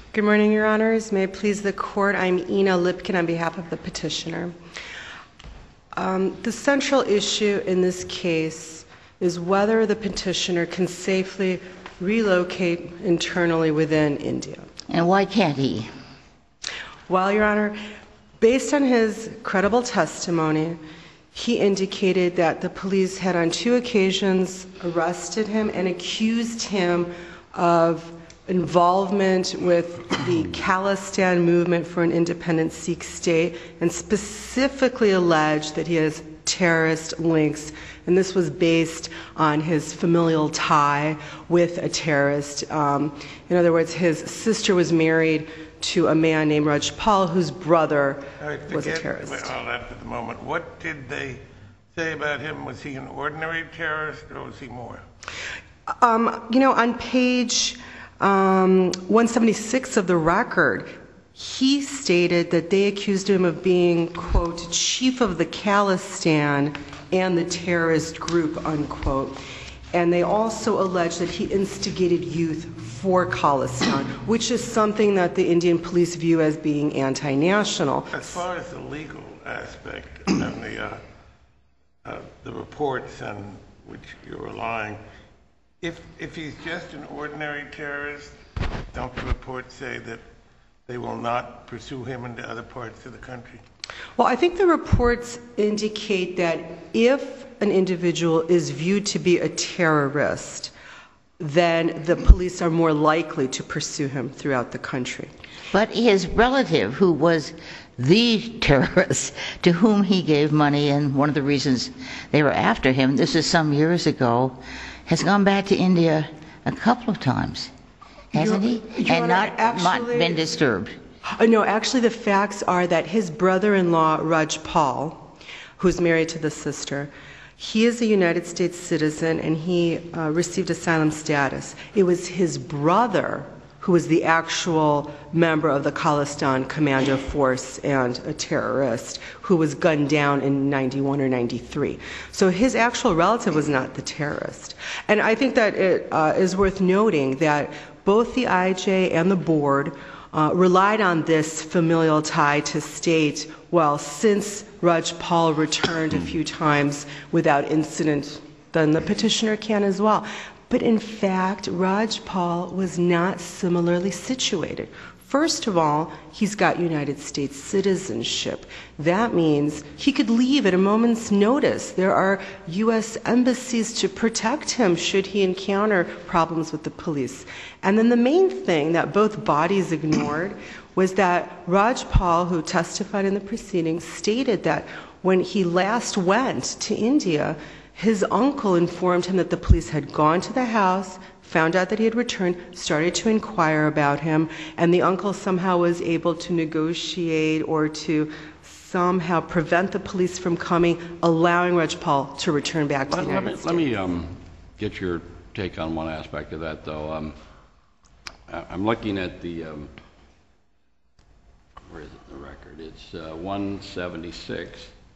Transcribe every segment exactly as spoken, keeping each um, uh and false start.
Good morning, Your Honors. May it please the Court, I'm Ina Lipkin on behalf of the petitioner. Um, the central issue in this case is whether the petitioner can safely relocate internally within India. And why can't he? Well, Your Honor, based on his credible testimony, he indicated that the police had on two occasions arrested him and accused him of involvement with the Khalistan movement for an independent Sikh state, and specifically alleged that he has terrorist links, and this was based on his familial tie with a terrorist. Um, in other words, his sister was married to a man named Rajpal, whose brother right, was a terrorist. All that for the moment. What did they say about him? Was he an ordinary terrorist, or was he more? Um, you know, on page um, one seventy-six of the record, he stated that they accused him of being, quote, chief of the Khalistan and the terrorist group, unquote. And they also alleged that he instigated youth for Khalistan, which is something that the Indian police view as being anti-national. As far as the legal aspect and the, uh, uh, the reports on which you're relying, if, if he's just an ordinary terrorist, don't the reports say that they will not pursue him into other parts of the country? Well, I think the reports indicate that if an individual is viewed to be a terrorist, then the police are more likely to pursue him throughout the country. But his relative, who was the terrorist to whom he gave money, and one of the reasons they were after him, this is some years ago, has gone back to India a couple of times, hasn't Your, he? Your and Honor, not, actually, not been disturbed. Uh, no, actually the facts are that his brother-in-law, Rajpal, who's married to the sister, he is a United States citizen and he uh, received asylum status. It was his brother who was the actual member of the Khalistan Commando Force and a terrorist who was gunned down in ninety-one or ninety-three. So his actual relative was not the terrorist. And I think that it uh, is worth noting that both the I J and the board Uh, relied on this familial tie to state, well, since Rajpal returned a few times without incident, then the petitioner can as well. But in fact, Rajpal was not similarly situated. First of all, he's got United States citizenship. That means he could leave at a moment's notice. There are U S embassies to protect him should he encounter problems with the police. And then the main thing that both bodies ignored was that Rajpal, who testified in the proceedings, stated that when he last went to India, his uncle informed him that the police had gone to the house, found out that he had returned, started to inquire about him, and the uncle somehow was able to negotiate or to somehow prevent the police from coming, allowing Rajpal to return back to the United let me, States. Let me um, get your take on one aspect of that, though. Um, I'm looking at the, um, where is it, the record? It's uh, one seventy-six,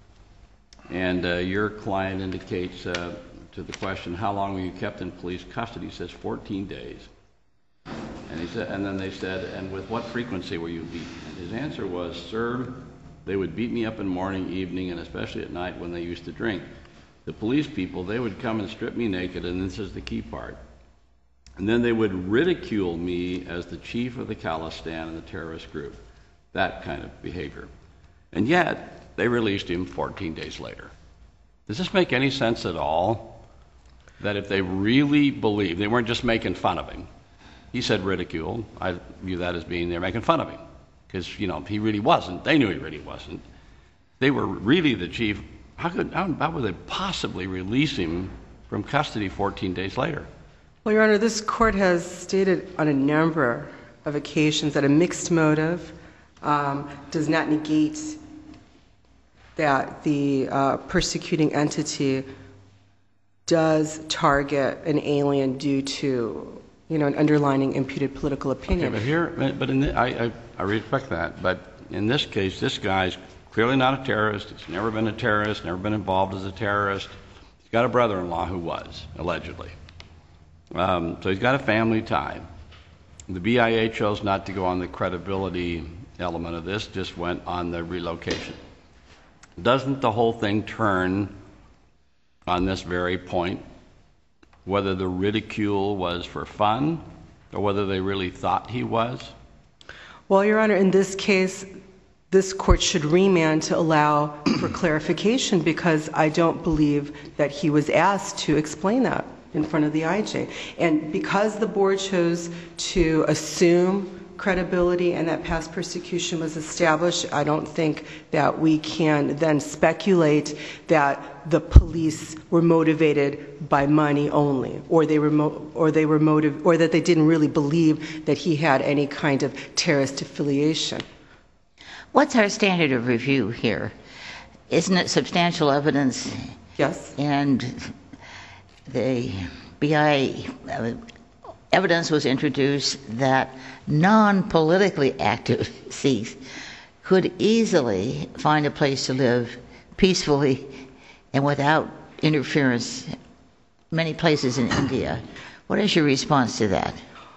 and uh, your client indicates uh, to the question, how long were you kept in police custody? He says fourteen days. And he said, and then they said, and with what frequency were you beaten? And his answer was, sir, they would beat me up in morning, evening, and especially at night when they used to drink. The police people, they would come and strip me naked, and this is the key part. And then they would ridicule me as the chief of the Khalistan and the terrorist group. That kind of behavior. And yet, they released him fourteen days later. Does this make any sense at all? That if they really believe, they weren't just making fun of him. He said ridicule. I view that as being they're making fun of him. Because, you know, he really wasn't. They knew he really wasn't. They were really the chief. How could, how, how would they possibly release him from custody fourteen days later? Well, Your Honor, this court has stated on a number of occasions that a mixed motive um, does not negate that the uh, persecuting entity does target an alien due to, you know, an underlying imputed political opinion. Okay, but here, but in the, I, I, I respect that, but in this case, this guy's clearly not a terrorist. He's never been a terrorist, never been involved as a terrorist. He's got a brother-in-law who was, allegedly. Um, so he's got a family tie. The B I A chose not to go on the credibility element of this, just went on the relocation. Doesn't the whole thing turn on this very point, whether the ridicule was for fun or whether they really thought he was? Well, Your Honor, in this case, this court should remand to allow for clarification, because I don't believe that he was asked to explain that in front of the I J. And because the board chose to assume credibility and that past persecution was established, I don't think that we can then speculate that the police were motivated by money only, or they were mo- or they were motiv- or that they didn't really believe that he had any kind of terrorist affiliation. What's our standard of review here? Isn't it substantial evidence? Yes. And the B I A evidence was introduced that non-politically active Sikhs could easily find a place to live peacefully and without interference many places in India. What is your response to that?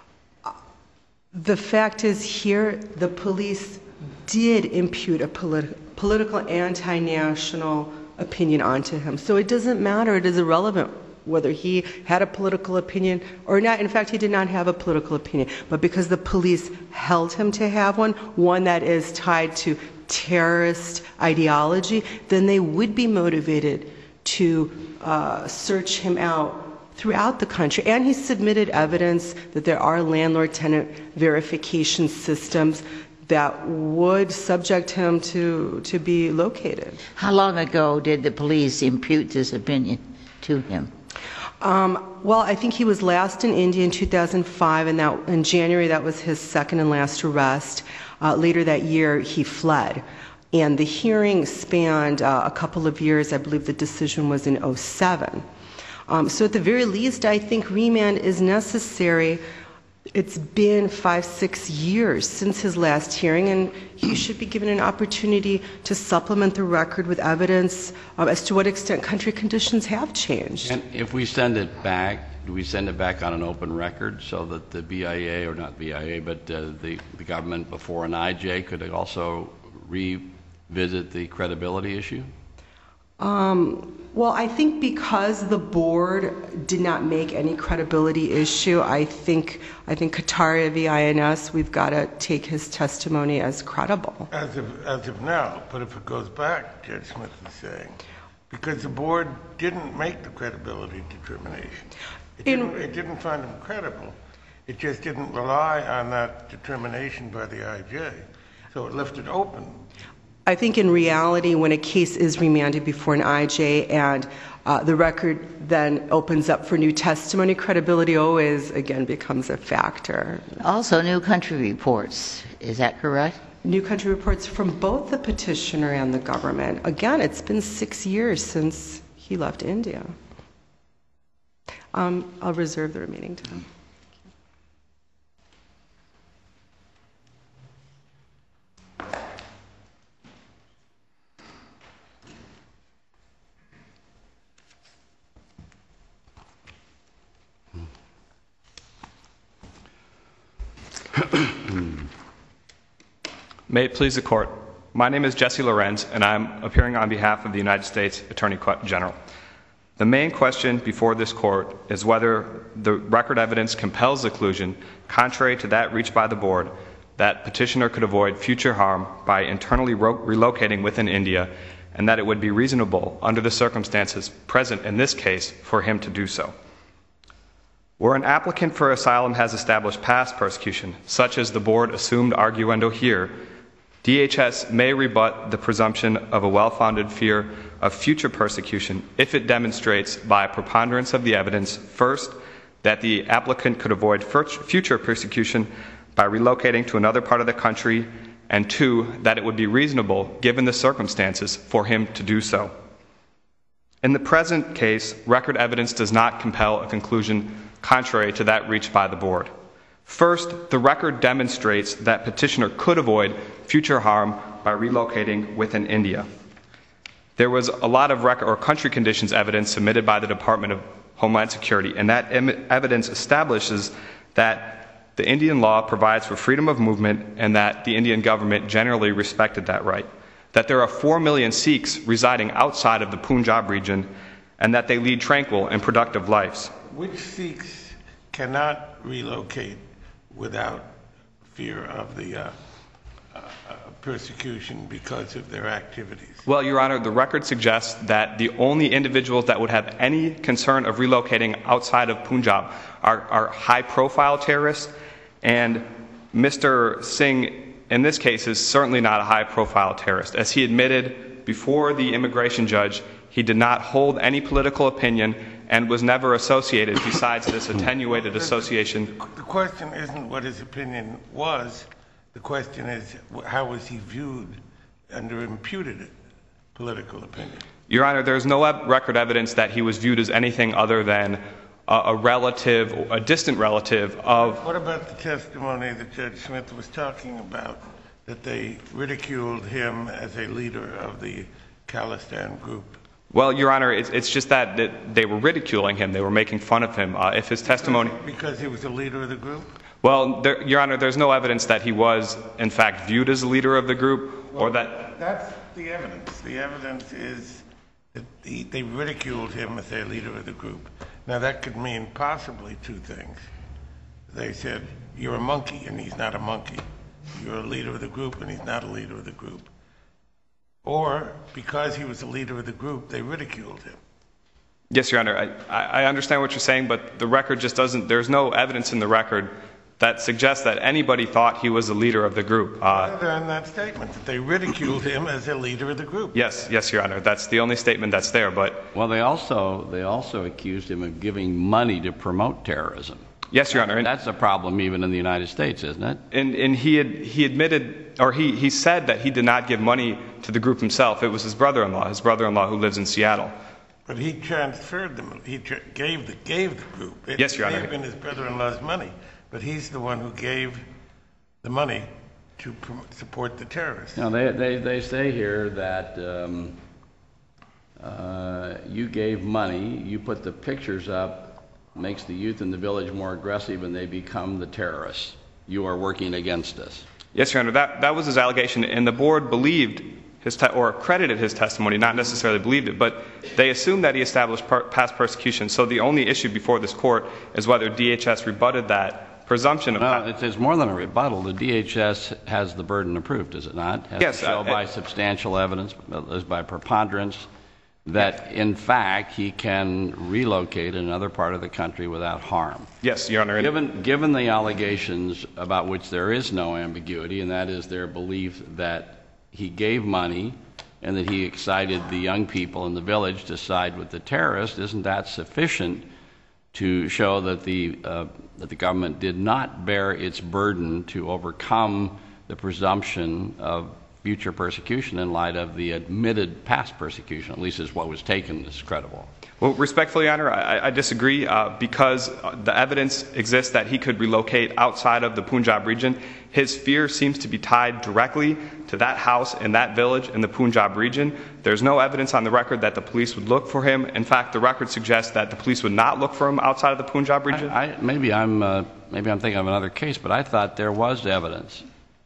The fact is, here the police did impute a politi- political anti-national opinion onto him. So it doesn't matter, it is irrelevant whether he had a political opinion or not. In fact, he did not have a political opinion. But because the police held him to have one, one that is tied to terrorist ideology, then they would be motivated to uh, search him out throughout the country. And he submitted evidence that there are landlord-tenant verification systems that would subject him to, to be located. How long ago did the police impute this opinion to him? Um, well, I think he was last in India in two thousand five, and that in January that was his second and last arrest. Uh, later that year, he fled. And the hearing spanned uh, a couple of years. I believe the decision was in oh seven. Um, so at the very least, I think remand is necessary. It's been five, six years since his last hearing, and he should be given an opportunity to supplement the record with evidence uh, as to what extent country conditions have changed. And if we send it back, do we send it back on an open record so that the B I A, or not B I A, but uh, the, the government before an I J could also revisit the credibility issue? Um, well, I think because the board did not make any credibility issue, I think I think Kataria v. I N S, we've got to take his testimony as credible. As of, as of now, but if it goes back, Judge Smith is saying, because the board didn't make the credibility determination. It In, didn't, it didn't find him credible. It just didn't rely on that determination by the I J. So it left it open. I think in reality, when a case is remanded before an I J and uh, the record then opens up for new testimony, credibility always, again, becomes a factor. Also, new country reports. Is that correct? New country reports from both the petitioner and the government. Again, it's been six years since he left India. Um, I'll reserve the remaining time. May it please the Court. My name is Jesse Lorenz, and I'm appearing on behalf of the United States Attorney General. The main question before this Court is whether the record evidence compels the conclusion, contrary to that reached by the Board, that petitioner could avoid future harm by internally ro- relocating within India, and that it would be reasonable under the circumstances present in this case for him to do so. Where an applicant for asylum has established past persecution, such as the Board assumed arguendo here, D H S may rebut the presumption of a well-founded fear of future persecution if it demonstrates by a preponderance of the evidence, first, that the applicant could avoid future persecution by relocating to another part of the country, and two, that it would be reasonable, given the circumstances, for him to do so. In the present case, record evidence does not compel a conclusion contrary to that reached by the Board. First, the record demonstrates that petitioner could avoid future harm by relocating within India. There was a lot of record or country conditions evidence submitted by the Department of Homeland Security, and that em- evidence establishes that the Indian law provides for freedom of movement and that the Indian government generally respected that right, that there are four million Sikhs residing outside of the Punjab region, and that they lead tranquil and productive lives. Which Sikhs cannot relocate without fear of the uh, uh, persecution because of their activities? Well, Your Honor, the record suggests that the only individuals that would have any concern of relocating outside of Punjab are, are high-profile terrorists, and Mister Singh, in this case, is certainly not a high-profile terrorist. As he admitted before the immigration judge, he did not hold any political opinion and was never associated besides this attenuated association. The question isn't what his opinion was. The question is, how was he viewed under imputed political opinion? Your Honor, there's no ev- record evidence that he was viewed as anything other than a, a relative, a distant relative of... What about the testimony that Judge Smith was talking about, that they ridiculed him as a leader of the Khalistan group? Well, Your Honor, it's, it's just that, that they were ridiculing him. They were making fun of him. Uh, if his testimony... Because he was a leader of the group? Well, there, Your Honor, there's no evidence that he was, in fact, viewed as a leader of the group, well, or that... That's the evidence. The evidence is that he, they ridiculed him as a leader of the group. Now, that could mean possibly two things. They said, you're a monkey, and he's not a monkey. You're a leader of the group, and he's not a leader of the group. Or, because he was a leader of the group, they ridiculed him. Yes, Your Honor, I, I understand what you're saying, but the record just doesn't... There's no evidence in the record that suggests that anybody thought he was a leader of the group. Uh, Other than that statement, that they ridiculed him as a leader of the group. yes, yes, Your Honor, that's the only statement that's there, but... Well, they also they also accused him of giving money to promote terrorism. Yes, Your Honor. And, That's a problem even in the United States, isn't it? and, and he had, he admitted, or he, he said that he did not give money to the group himself. It was his brother-in-law, his brother-in-law who lives in Seattle. But he transferred them. He tra- gave the gave the group. It Yes, Your may Honor. have been his brother-in-law's money, but he's the one who gave the money to prom- support the terrorists. Now, they, they, they say here that um, uh, you gave money, you put the pictures up, makes the youth in the village more aggressive, and they become the terrorists. You are working against us. Yes, Your Honor, that, that was his allegation, and the board believed his te- or credited his testimony, not necessarily believed it, but they assumed that he established per- past persecution. So the only issue before this court is whether D H S rebutted that presumption of... Well, it's, it's more than a rebuttal. The D H S has the burden of proof, does it not? Has Yes, to show uh, by uh, substantial evidence, uh, by preponderance, that in fact he can relocate in another part of the country without harm. Yes, Your Honor. and- Given, given the allegations about which there is no ambiguity, and that is their belief that he gave money and that he excited the young people in the village to side with the terrorists, isn't that sufficient to show that the, uh, that the government did not bear its burden to overcome the presumption of future persecution in light of the admitted past persecution, at least is what was taken as credible? Well, respectfully, Your Honor, I, I disagree uh, because the evidence exists that he could relocate outside of the Punjab region. His fear seems to be tied directly to that house in that village in the Punjab region. There's no evidence on the record that the police would look for him. In fact, the record suggests that the police would not look for him outside of the Punjab region. I, I, maybe I'm uh, maybe I'm thinking of another case, but I thought there was evidence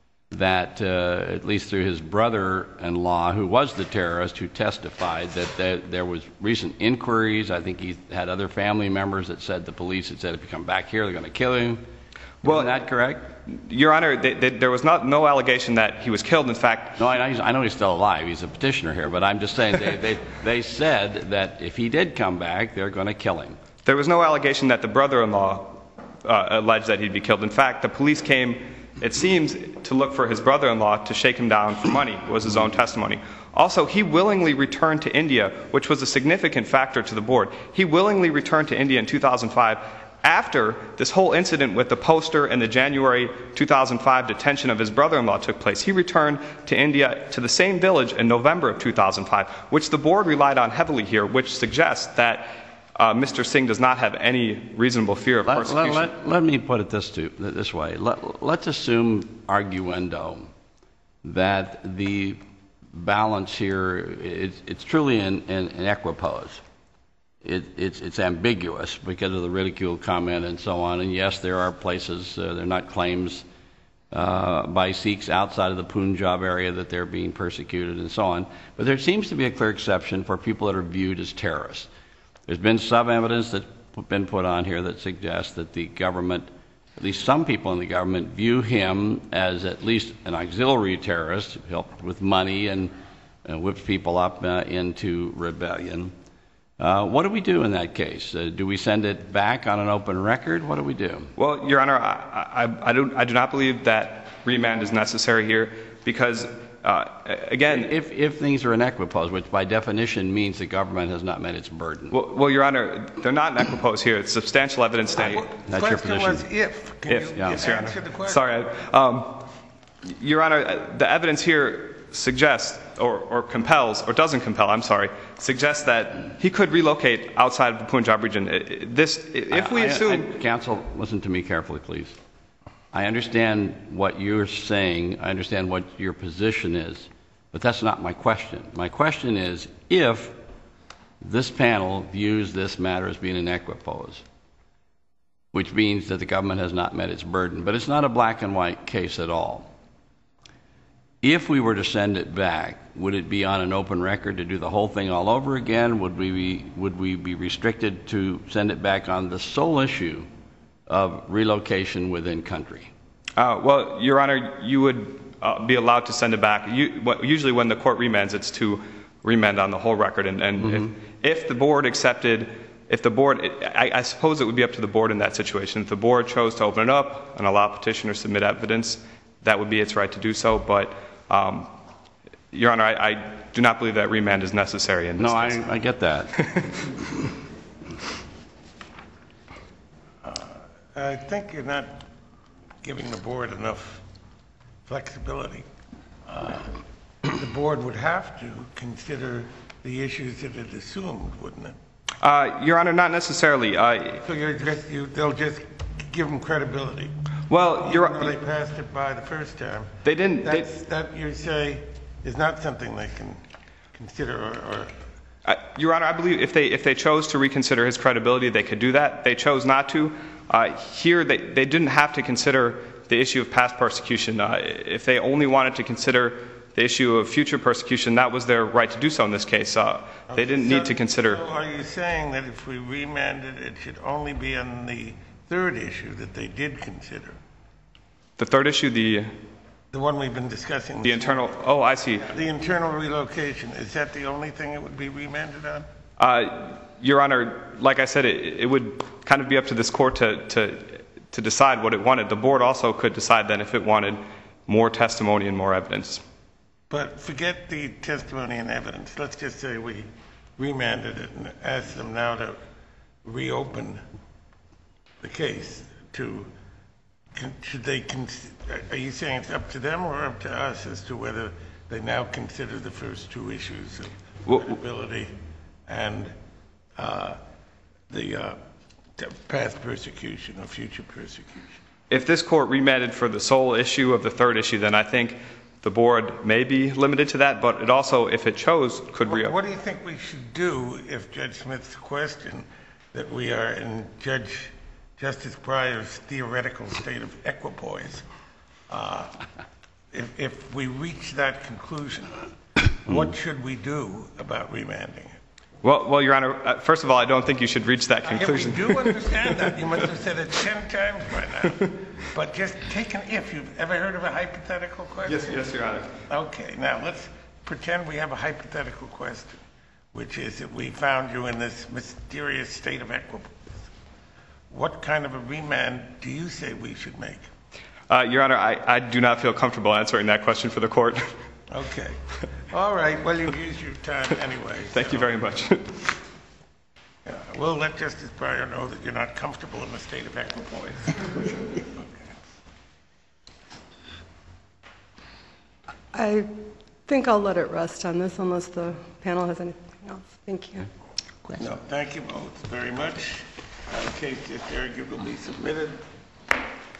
that, uh, at least through his brother-in-law, who was the terrorist, who testified that there, there was recent inquiries. I think he had other family members that said the police had said, if you come back here, they're going to kill you. Well, Isn't that correct? Your Honor, they, they, there was not, no allegation that he was killed. In fact, No, I know, he's, I know he's still alive. He's a petitioner here, but I'm just saying they, they, they said that if he did come back, they're going to kill him. there was no allegation that the brother-in-law uh, alleged that he'd be killed. In fact, the police came, it seems, to look for his brother-in-law to shake him down for money, was his own testimony. Also, he willingly returned to India, which was a significant factor to the board. He willingly returned to India in two thousand five after this whole incident with the poster and the January two thousand five detention of his brother-in-law took place. He returned to India, to the same village, in November of two thousand five, which the board relied on heavily here, which suggests that uh, Mister Singh does not have any reasonable fear of Let, persecution. let, let, let me put it this, to, this way. Let, let's assume, arguendo, that the balance here, it, it's truly in, in, in equipoise. it, it's, it's ambiguous because of the ridicule comment and so on. And yes, there are places, uh, they're not claims uh, by Sikhs outside of the Punjab area that they're being persecuted and so on. But there seems to be a clear exception for people that are viewed as terrorists. There's been some evidence that's been put on here that suggests that the government, at least some people in the government, view him as at least an auxiliary terrorist who helped with money and uh, whipped people up uh, into rebellion. Uh, what do we do in that case? Uh, do we send it back on an open record? What do we do? Well, Your Honor, I, I, I, don't, I do not believe that remand is necessary here because, uh, again... If, if things are in equipoise, which by definition means the government has not met its burden. Well, well Your Honor, they're not in equipoise here. It's substantial evidence that... Well, That's the your question position. was if. Can If, you yes, Your Honor. answer the question? Sorry. Um, Your Honor, the evidence here suggests, or, or compels, or doesn't compel, I'm sorry, suggests that he could relocate outside of the Punjab region. This, if we I, assume... I, I, counsel, listen to me carefully, please. I understand what you're saying. I understand what your position is. But that's not my question. My question is, if this panel views this matter as being in equipoise, which means that the government has not met its burden, but it's not a black and white case at all. If we were to send it back, would it be on an open record to do the whole thing all over again? Would we be, would we be restricted to send it back on the sole issue of relocation within country? Uh, well, Your Honor, you would uh, be allowed to send it back. You, usually when the court remands, it's to remand on the whole record. And, and mm-hmm. if, if the board accepted, if the board, I, I suppose it would be up to the board in that situation. If the board chose to open it up and allow petitioners to submit evidence, that would be its right to do so. But Um, Your Honor, I, I do not believe that remand is necessary in this No, case. I, I get that. uh, I think you're not giving the board enough flexibility. Uh, the board would have to consider the issues that it assumed, wouldn't it? Uh, Your Honor, not necessarily. Uh, so you're just, you, they'll just give them credibility. Well, you're, Even though they passed it by the first time. They didn't. That's, they, that you say is not something they can consider. Or, or uh, Your Honor, I believe if they if they chose to reconsider his credibility, they could do that. They chose not to. Uh, here, they they didn't have to consider the issue of past persecution. Uh, if they only wanted to consider the issue of future persecution, that was their right to do so in this case. Uh, they didn't so, need to consider. So are you saying that if we remanded, it should only be on the third issue that they did consider? The third issue, the the one we've been discussing. The internal. Oh, I see. The internal relocation, is that the only thing it would be remanded on? Uh, Your Honor, like I said, it, it would kind of be up to this court to, to to decide what it wanted. The board also could decide then if it wanted more testimony and more evidence. But forget the testimony and evidence. Let's just say we remanded it and asked them now to reopen the case. To should they? Are you saying it's up to them or up to us as to whether they now consider the first two issues of credibility and uh, the uh, past persecution or future persecution? If this court remanded for the sole issue of the third issue, then I think the board may be limited to that, but it also, if it chose, could reopen. What do you think we should do if Judge Smith's question that we are in Judge Justice Breyer's theoretical state of equipoise, uh, if, if we reach that conclusion, what should we do about remanding it? Well, well, Your Honor, uh, first of all, I don't think you should reach that conclusion. Yeah, we do understand that. You must have said it ten times by now. But just take an if. You've ever heard of a hypothetical question? Yes, yes, Your Honor. Okay, now let's pretend we have a hypothetical question, which is that we found you in this mysterious state of equipoise. What kind of a remand do you say we should make? Uh, Your Honor, I, I do not feel comfortable answering that question for the court. Okay. All right. Well, you've used your time anyway. Thank so. you very much. Yeah, we'll let Justice Breyer know that you're not comfortable in the state of equipoise. Okay. I think I'll let it rest on this unless the panel has anything else. Thank you. No, thank you both very much. The case is arguably submitted.